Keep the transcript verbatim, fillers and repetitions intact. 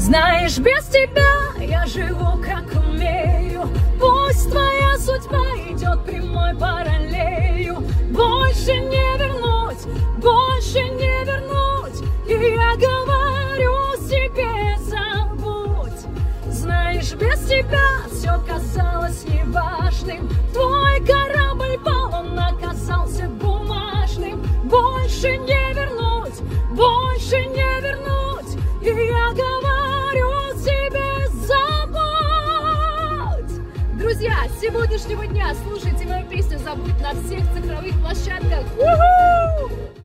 Знаешь, без тебя я живу как умею. Пусть твоя судьба идет прямой параллелью. Больше не вернуть, больше не вернуть. И я говорю себе, забудь. Знаешь, без тебя все казалось неважным. Твой корабль пал, он оказался бумажным. Больше не вернуть, больше не вернуть. И я говорю себе, забудь. Друзья, с сегодняшнего дня слушайте мою песню «Забудь» на всех цифровых площадках. У-ху!